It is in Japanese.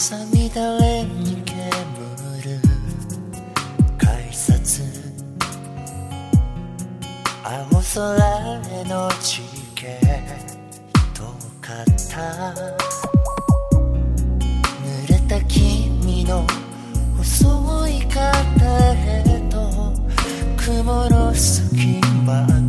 だれに煙る改札、青空へのチケットを買った。濡れた君の細い肩へと雲の隙間